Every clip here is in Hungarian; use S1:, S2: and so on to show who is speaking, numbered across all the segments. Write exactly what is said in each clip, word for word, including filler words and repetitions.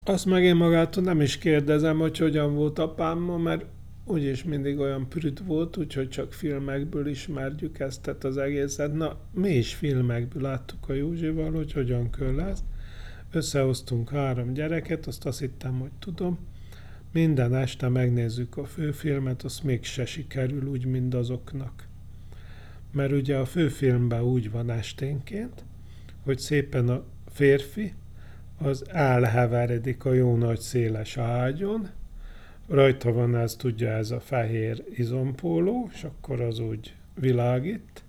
S1: Azt meg én magától nem is kérdezem, hogy hogyan volt apám ma, mert úgyis mindig olyan prüd volt, úgyhogy csak filmekből ismerjük ezt, tehát az egészet. Na, mi is filmekből láttuk a Józsival, hogy hogyan kell lesz. Összehoztunk három gyereket, azt azt hittem, hogy tudom. Minden este megnézzük a főfilmet, azt mégse sikerül úgy, mint azoknak. Mert ugye a főfilmben úgy van esténként, hogy szépen a férfi az elheveredik a jó nagy széles ágyon, rajta van ez, tudja, ez a fehér izompóló, és akkor az úgy világít,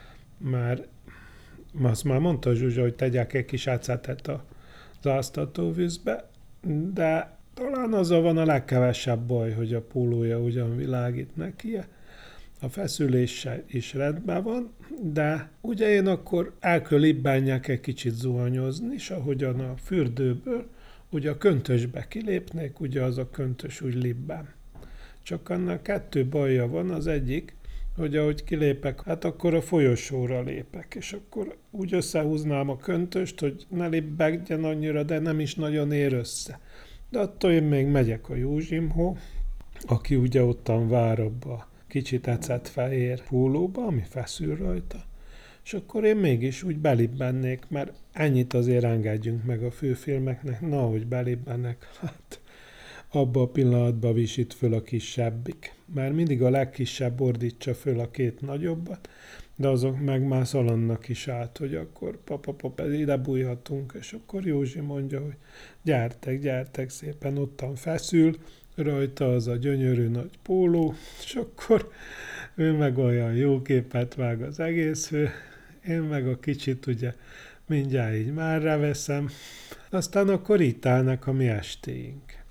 S1: már azt már mondta Zsuzsa, hogy tegyek egy kis ecetet a áztatóvízbe, de talán azzal van a legkevesebb baj, hogy a pólója ugyan világít neki, a feszüléssel is rendben van, de ugye én akkor el kell libbenjek egy kicsit zuhanyozni, és ahogyan a fürdőből, ugye a köntösbe kilépnék, ugye az a köntös úgy libben. Csak annak kettő baja van, az egyik, hogy ahogy kilépek, hát akkor a folyosóra lépek, és akkor úgy összehúznám a köntöst, hogy ne libbegjen annyira, de nem is nagyon ér össze. De attól én még megyek a Józsimhoz, aki ugye ottan vár abba kicsit ecet fehér pólóba, ami feszül rajta, és akkor én mégis úgy belibbennék, mert ennyit azért engedjünk meg a főfilmeknek, na, hogy belibbennek, hát abba a pillanatban visít föl a kisebbik. Mert mindig a legkisebb ordítsa föl a két nagyobbat, de azok meg már szalannak is át, hogy akkor papa, papa, ide bújhatunk, és akkor Józsi mondja, hogy gyertek, gyertek, szépen ottan feszül, rajta az a gyönyörű nagy póló, és akkor ő meg olyan jó képet vág az egész, én meg a kicsit ugye mindjárt így már veszem. Aztán akkor itt állnak a mi estéink.